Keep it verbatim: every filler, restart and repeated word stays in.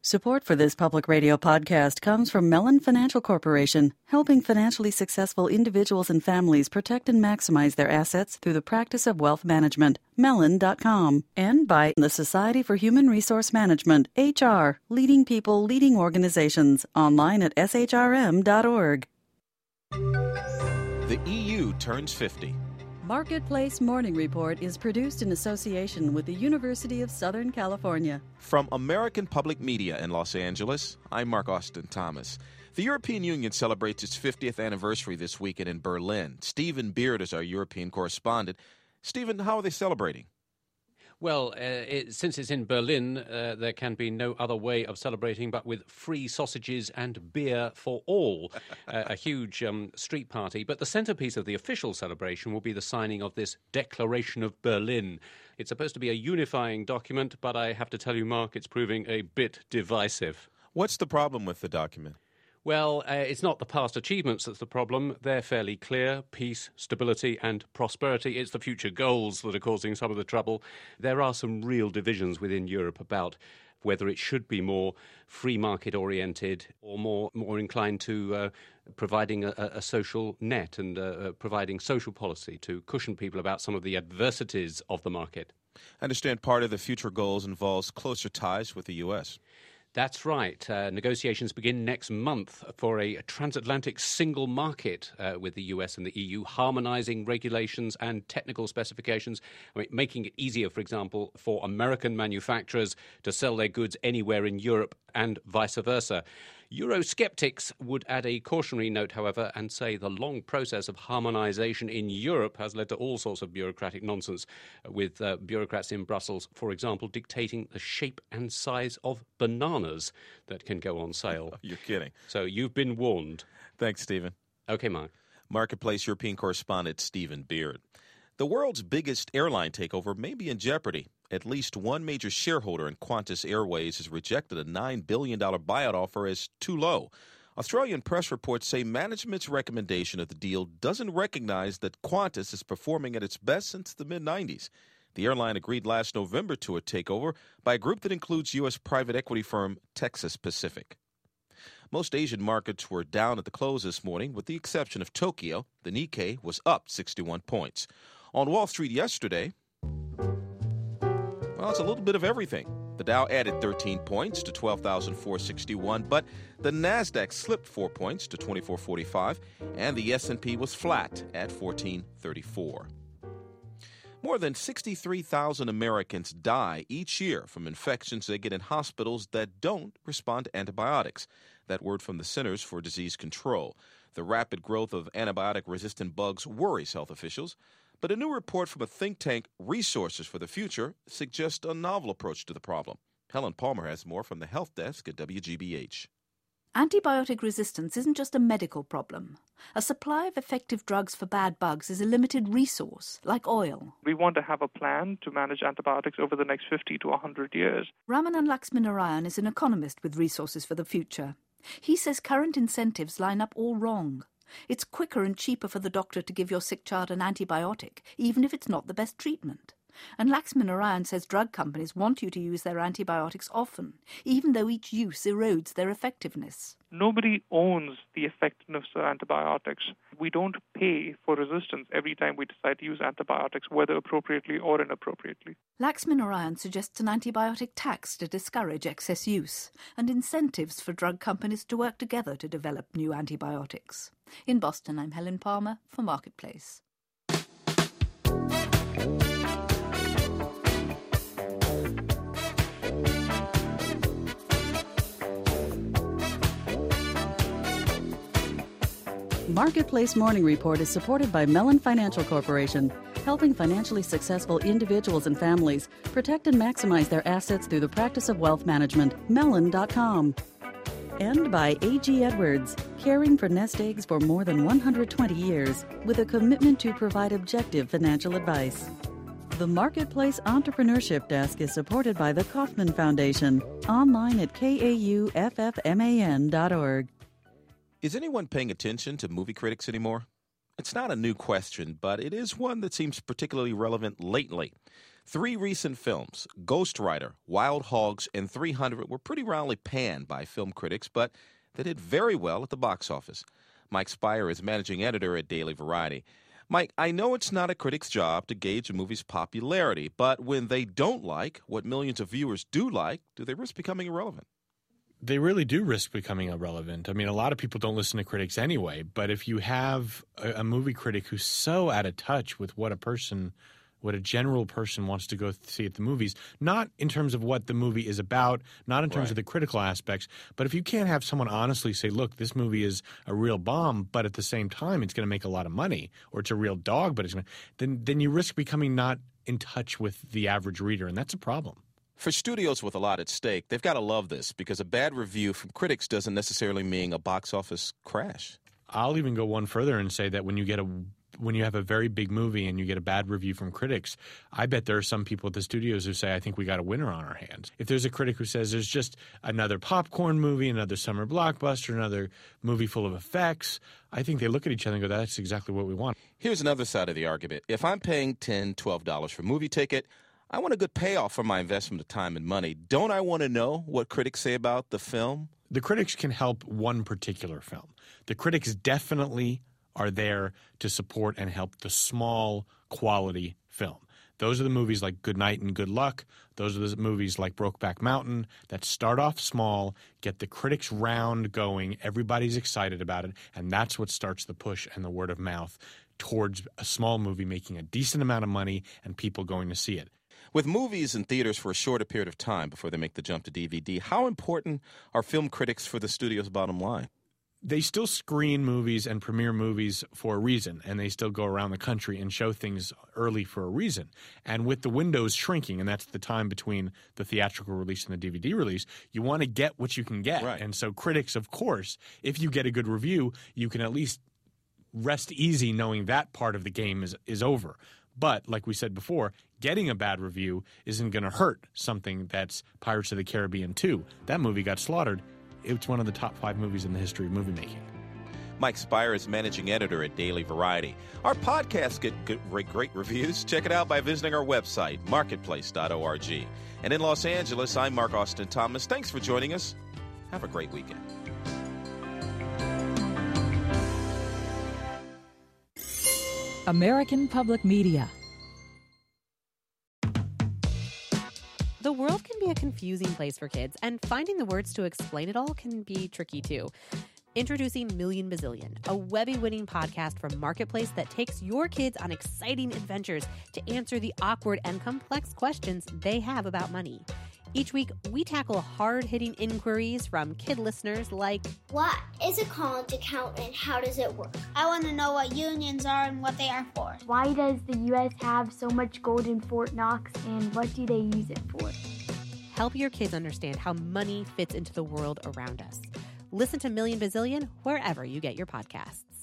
Support for this public radio podcast comes from Mellon Financial Corporation, helping financially successful individuals and families protect and maximize their assets through the practice of wealth management. Mellon dot com. And by the Society for Human Resource Management, H R, leading people, leading organizations, online at S H R M dot org. The E U turns fifty. Marketplace Morning Report is produced in association with the University of Southern California. From American Public Media in Los Angeles, I'm Mark Austin Thomas. The European Union celebrates its fiftieth anniversary this weekend in Berlin. Stephen Beard is our European correspondent. Stephen, how are they celebrating? Well, uh, it, since it's in Berlin, uh, there can be no other way of celebrating but with free sausages and beer for all, uh, a huge um, street party. But the centrepiece of the official celebration will be the signing of this Declaration of Berlin. It's supposed to be a unifying document, but I have to tell you, Mark, it's proving a bit divisive. What's the problem with the document? Well, uh, it's not the past achievements that's the problem. They're fairly clear. Peace, stability and prosperity. It's the future goals that are causing some of the trouble. There are some real divisions within Europe about whether it should be more free market oriented or more more inclined to uh, providing a, a social net and uh, providing social policy to cushion people about some of the adversities of the market. I understand part of the future goals involves closer ties with the U S That's right. Uh, negotiations begin next month for a transatlantic single market uh, with the U S and the E U, harmonizing regulations and technical specifications, I mean, making it easier, for example, for American manufacturers to sell their goods anywhere in Europe and vice versa. Eurosceptics would add a cautionary note, however, and say the long process of harmonization in Europe has led to all sorts of bureaucratic nonsense, with uh, bureaucrats in Brussels, for example, dictating the shape and size of bananas that can go on sale. You're kidding. So you've been warned. Thanks, Stephen. Okay, Mark. Marketplace European correspondent Stephen Beard. The world's biggest airline takeover may be in jeopardy. At least one major shareholder in Qantas Airways has rejected a nine billion dollars buyout offer as too low. Australian press reports say management's recommendation of the deal doesn't recognize that Qantas is performing at its best since the mid nineties. The airline agreed last November to a takeover by a group that includes U S private equity firm Texas Pacific. Most Asian markets were down at the close this morning, with the exception of Tokyo. The Nikkei was up sixty-one points. On Wall Street yesterday, well, it's a little bit of everything. The Dow added thirteen points to twelve thousand four hundred sixty-one, but the Nasdaq slipped four points to twenty-four forty-five, and the S and P was flat at fourteen thirty-four. More than sixty-three thousand Americans die each year from infections they get in hospitals that don't respond to antibiotics. That word from the Centers for Disease Control. The rapid growth of antibiotic-resistant bugs worries health officials. But a new report from a think tank, Resources for the Future, suggests a novel approach to the problem. Helen Palmer has more from the Health Desk at W G B H. Antibiotic resistance isn't just a medical problem. A supply of effective drugs for bad bugs is a limited resource, like oil. We want to have a plan to manage antibiotics over the next fifty to one hundred years. Ramanan Laxminarayan is an economist with Resources for the Future. He says current incentives line up all wrong. It's quicker and cheaper for the doctor to give your sick child an antibiotic, even if it's not the best treatment. And Laxminarayan says drug companies want you to use their antibiotics often, even though each use erodes their effectiveness. Nobody owns the effectiveness of antibiotics. We don't pay for resistance every time we decide to use antibiotics, whether appropriately or inappropriately. Laxminarayan suggests an antibiotic tax to discourage excess use, and incentives for drug companies to work together to develop new antibiotics. In Boston, I'm Helen Palmer for Marketplace. Marketplace Morning Report is supported by Mellon Financial Corporation, helping financially successful individuals and families protect and maximize their assets through the practice of wealth management. Mellon dot com. And by A G Edwards, caring for nest eggs for more than one hundred twenty years, with a commitment to provide objective financial advice. The Marketplace Entrepreneurship Desk is supported by the Kauffman Foundation, online at K A U F F M A N dot org. Is anyone paying attention to movie critics anymore? It's not a new question, but it is one that seems particularly relevant lately. Three recent films, Ghostwriter, Wild Hogs, and three hundred, were pretty roundly panned by film critics, but they did very well at the box office. Mike Speier is managing editor at Daily Variety. Mike, I know it's not a critic's job to gauge a movie's popularity, but when they don't like what millions of viewers do like, do they risk becoming irrelevant? They really do risk becoming irrelevant. I mean, a lot of people don't listen to critics anyway, but if you have a, a movie critic who's so out of touch with what a person – what a general person wants to go see at the movies, not in terms of what the movie is about, not in terms right. of the critical aspects, but if you can't have someone honestly say, look, this movie is a real bomb, but at the same time it's going to make a lot of money, or it's a real dog, but it's going to – then then you risk becoming not in touch with the average reader, and that's a problem. For studios with a lot at stake, they've got to love this because a bad review from critics doesn't necessarily mean a box office crash. I'll even go one further and say that when you get a – when you have a very big movie and you get a bad review from critics, I bet there are some people at the studios who say, I think we got a winner on our hands. If there's a critic who says there's just another popcorn movie, another summer blockbuster, another movie full of effects, I think they look at each other and go, that's exactly what we want. Here's another side of the argument. If I'm paying ten dollars, twelve dollars for a movie ticket, I want a good payoff for my investment of time and money. Don't I want to know what critics say about the film? The critics can help one particular film. The critics definitely are there to support and help the small quality film. Those are the movies like Good Night and Good Luck. Those are the movies like Brokeback Mountain that start off small, get the critics round going, everybody's excited about it, and that's what starts the push and the word of mouth towards a small movie making a decent amount of money and people going to see it. With movies in theaters for a shorter period of time before they make the jump to D V D, how important are film critics for the studio's bottom line? They still screen movies and premiere movies for a reason, and they still go around the country and show things early for a reason. And with the windows shrinking, and that's the time between the theatrical release and the D V D release, you want to get what you can get. Right. And so critics, of course, if you get a good review, you can at least rest easy knowing that part of the game is, is over. But like we said before, getting a bad review isn't going to hurt something that's Pirates of the Caribbean two. That movie got slaughtered. It's one of the top five movies in the history of movie making. Mike Speier is managing editor at Daily Variety. Our podcasts get good, great, great reviews. Check it out by visiting our website, marketplace dot org. And in Los Angeles, I'm Mark Austin Thomas. Thanks for joining us. Have a great weekend. American Public Media. The world can be a confusing place for kids, and finding the words to explain it all can be tricky too. Introducing Million Bazillion, a Webby-winning podcast from Marketplace that takes your kids on exciting adventures to answer the awkward and complex questions they have about money. Each week, we tackle hard-hitting inquiries from kid listeners like, what is a college account and how does it work? I want to know what unions are and what they are for. Why does the U S have so much gold in Fort Knox and what do they use it for? Help your kids understand how money fits into the world around us. Listen to Million Bazillion wherever you get your podcasts.